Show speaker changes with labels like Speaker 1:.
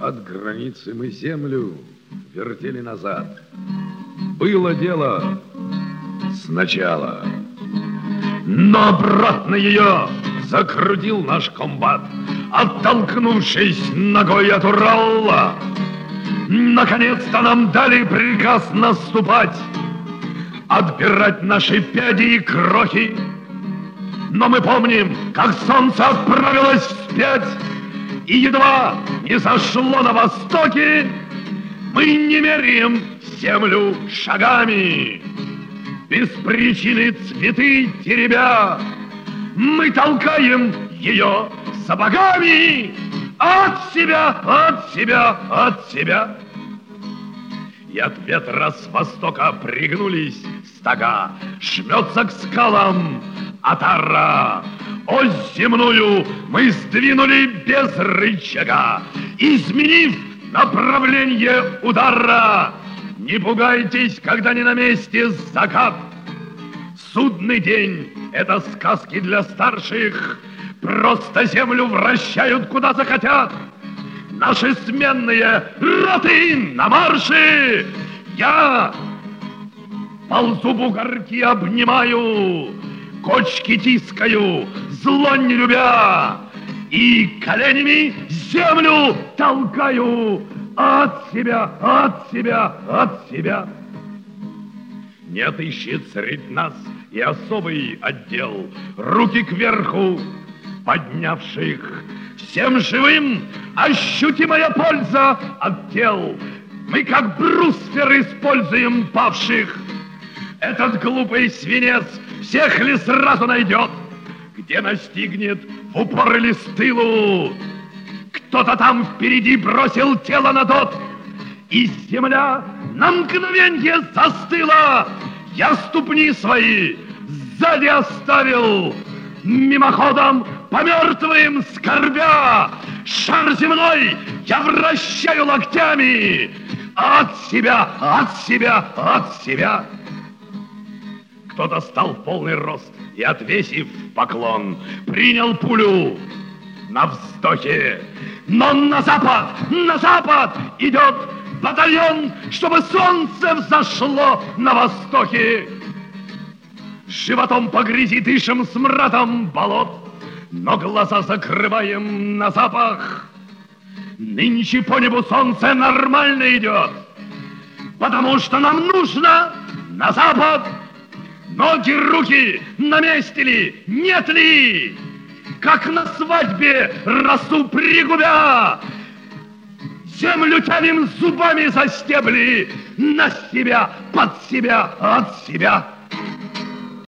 Speaker 1: От границы мы землю вертели назад. Было дело сначала, но обратно ее закрутил наш комбат, оттолкнувшись ногой от Урала. Наконец-то нам дали приказ наступать, отбирать наши пяди и крохи. Но мы помним, как солнце отправилось вспять, и едва не зашло на востоке, мы не меряем землю шагами. Без причины цветы теребя, мы толкаем ее сапогами. От себя, от себя, от себя. И от ветра с востока пригнулись стога, шмется к скалам отара. Ось земную мы сдвинули без рычага, изменив направление удара. Не пугайтесь, когда не на месте закат. Судный день — это сказки для старших. Просто землю вращают, куда захотят. Наши сменные роты на марше. Я ползу бугорки, обнимаю, кочки тискаю, зло не любя, и коленями землю толкаю от себя, от себя, от себя. Не отыщет средь нас и особый отдел, руки кверху поднявших. Всем живым ощутимая польза от тел. Мы как бруствер используем павших. Этот глупый свинец всех ли сразу найдет, где настигнет в упор или с тылу. Кто-то там впереди бросил тело на дот, и земля на мгновенье застыла. Я ступни свои сзади оставил, мимоходом по мертвым скорбя. Шар земной я вращаю локтями. От себя, от себя, от себя. Кто-то стал в полный рост и, отвесив поклон, принял пулю на вздохе. Но на запад идет батальон, чтобы солнце взошло на востоке. Животом по грязи дышим смрадом болот, но глаза закрываем на запах. Нынче по небу солнце нормально идет, потому что нам нужно на запад. Ноги, руки на месте ли, нет ли? Как на свадьбе росу пригубя, землю тянем зубами за стебли, на себя, под себя, от себя.